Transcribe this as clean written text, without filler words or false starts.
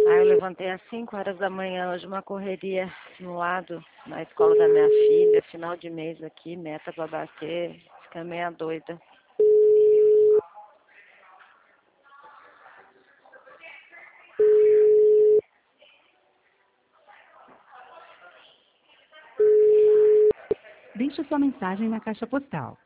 Aí eu levantei às 5 horas da manhã, hoje uma correria no lado, na escola da minha filha, final de mês aqui, meta pra bater, fica meia doida. Deixe sua mensagem na caixa postal